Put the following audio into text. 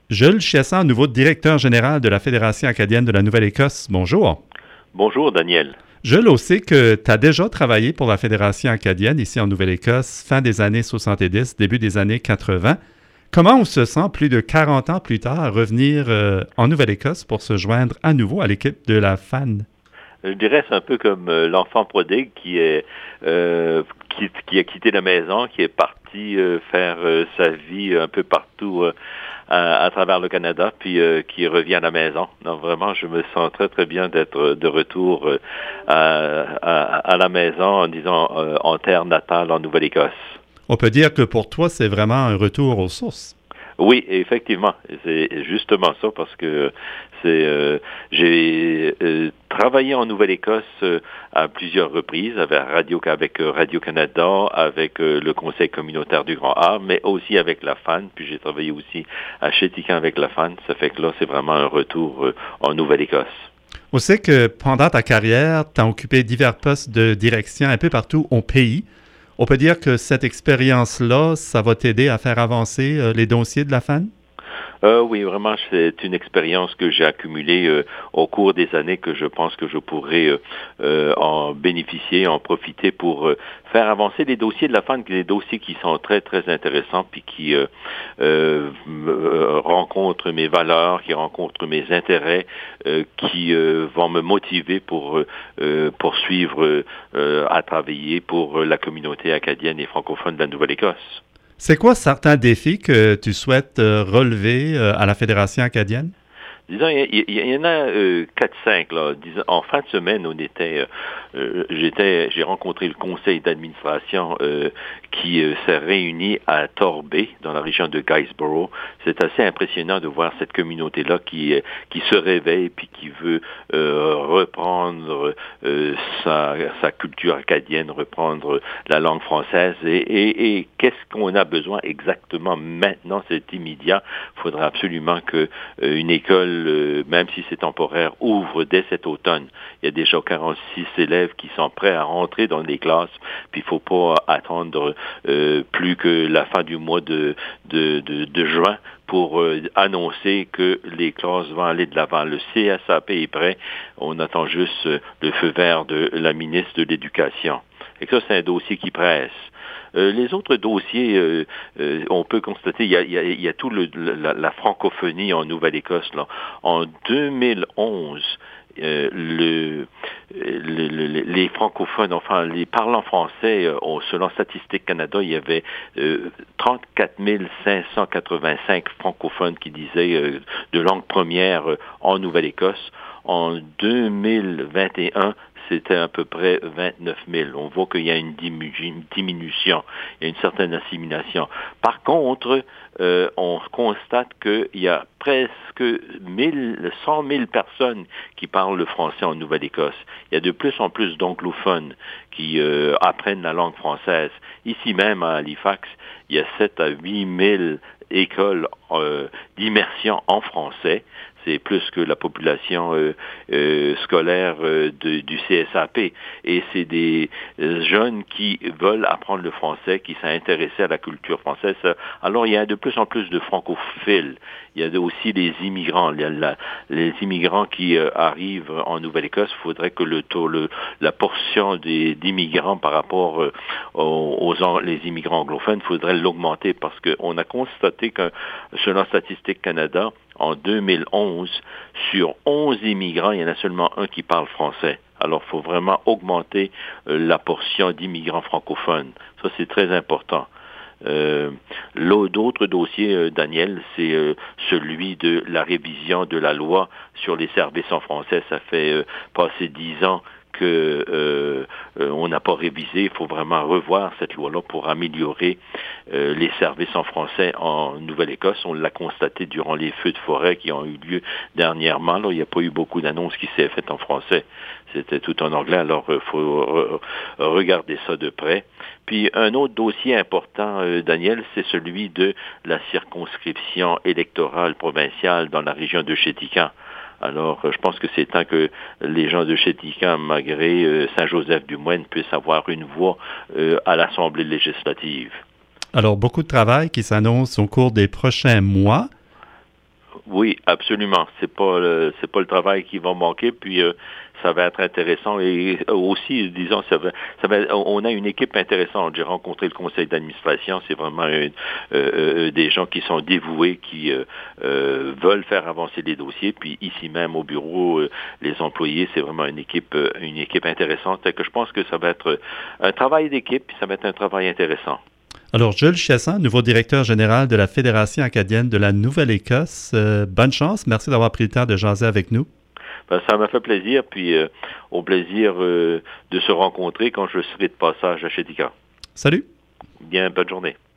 Jules Chiasson, nouveau directeur général de la Fédération acadienne de la Nouvelle-Écosse. Bonjour. Bonjour, Daniel. Jules, on sait que tu as déjà travaillé pour la Fédération acadienne ici en Nouvelle-Écosse, fin des années 70, début des années 80. Comment on se sent plus de 40 ans plus tard à revenir en Nouvelle-Écosse pour se joindre à nouveau à l'équipe de la FAN? Je dirais c'est un peu comme l'enfant prodigue qui a quitté la maison, qui est parti faire sa vie un peu partout à travers le Canada, puis qui revient à la maison. Donc vraiment, je me sens très très bien d'être de retour à la maison, en disant en terre natale en Nouvelle-Écosse. On peut dire que pour toi, c'est vraiment un retour aux sources. Oui, effectivement, c'est justement ça parce que j'ai travaillé en Nouvelle-Écosse à plusieurs reprises avec Radio-Canada, avec le Conseil communautaire du Grand Art, mais aussi avec la FAN, puis j'ai travaillé aussi à Chéticamp avec la FAN. Ça fait que là, c'est vraiment un retour en Nouvelle-Écosse. On sait que pendant ta carrière, tu as occupé divers postes de direction un peu partout au pays. On peut dire que cette expérience-là, ça va t'aider à faire avancer les dossiers de la FAN? Oui, vraiment, c'est une expérience que j'ai accumulée au cours des années que je pense que je pourrais en bénéficier, en profiter pour faire avancer les dossiers de la FAN, des dossiers qui sont très, très intéressants, puis qui rencontrent mes valeurs, qui rencontrent mes intérêts, qui vont me motiver pour poursuivre à travailler pour la communauté acadienne et francophone de la Nouvelle-Écosse. C'est quoi certains défis que tu souhaites relever à la Fédération acadienne? Disons, il y en a 4-5 là. Disons, en fin de semaine, j'ai rencontré le conseil d'administration qui s'est réuni à Torbay, dans la région de Guysborough. C'est assez impressionnant de voir cette communauté-là qui se réveille puis qui veut reprendre sa culture acadienne, reprendre la langue française. Et qu'est-ce qu'on a besoin exactement maintenant, c'est immédiat. Il faudra absolument que une école même si c'est temporaire, ouvre dès cet automne. Il y a déjà 46 élèves qui sont prêts à rentrer dans les classes, puis il ne faut pas attendre plus que la fin du mois de juin pour annoncer que les classes vont aller de l'avant. Le CSAP est prêt, on attend juste le feu vert de la ministre de l'Éducation. Et ça, c'est un dossier qui presse. Les autres dossiers, on peut constater, il y a tout la francophonie en Nouvelle-Écosse. Là. En 2011, les francophones, enfin les parlants français, selon Statistique Canada, il y avait 34 585 francophones qui disaient de langue première en Nouvelle-Écosse. En 2021, c'était à peu près 29 000. On voit qu'il y a une diminution, il y a une certaine assimilation. Par contre, on constate qu'il y a presque 100 000 personnes qui parlent le français en Nouvelle-Écosse. Il y a de plus en plus d'anglophones qui apprennent la langue française. Ici même à Halifax, il y a 7 à 8 000 écoles d'immersion en français. C'est plus que la population scolaire du CSAP. Et c'est des jeunes qui veulent apprendre le français, qui sont intéressés à la culture française. Alors, il y a de plus en plus de francophiles. Il y a aussi les immigrants. Les immigrants qui arrivent en Nouvelle-Écosse, il faudrait que la portion d'immigrants par rapport les immigrants anglophones, il faudrait l'augmenter parce qu'on a constaté que, selon Statistique Canada, en 2011, sur 11 immigrants, il y en a seulement un qui parle français. Alors, il faut vraiment augmenter la portion d'immigrants francophones. Ça, c'est très important. D'autres dossiers, Daniel, c'est celui de la révision de la loi sur les services en français. Ça fait passer 10 ans que on n'a pas révisé. Il faut vraiment revoir cette loi-là pour améliorer les services en français en Nouvelle-Écosse. On l'a constaté durant les feux de forêt qui ont eu lieu dernièrement. Là, il n'y a pas eu beaucoup d'annonces qui s'est faites en français. C'était tout en anglais. Alors, il faut regarder ça de près. Puis, un autre dossier important, Daniel, c'est celui de la circonscription électorale provinciale dans la région de Chéticamp. Alors, je pense que c'est temps que les gens de Chéticamp, malgré Saint-Joseph-du-Moine, puissent avoir une voix à l'Assemblée législative. Alors, beaucoup de travail qui s'annonce au cours des prochains mois. Oui, absolument. C'est pas le travail qui va manquer. Puis ça va être intéressant et aussi, disons, on a une équipe intéressante. J'ai rencontré le conseil d'administration. C'est vraiment des gens qui sont dévoués, qui veulent faire avancer les dossiers. Puis ici même au bureau, les employés, c'est vraiment une équipe intéressante. Et que je pense que ça va être un travail d'équipe. Puis ça va être un travail intéressant. Alors, Jules Chassan, nouveau directeur général de la Fédération acadienne de la Nouvelle-Écosse. Bonne chance. Merci d'avoir pris le temps de jaser avec nous. Ben, ça m'a fait plaisir, puis au plaisir de se rencontrer quand je serai de passage à Chetika. Salut. Bien, bonne journée.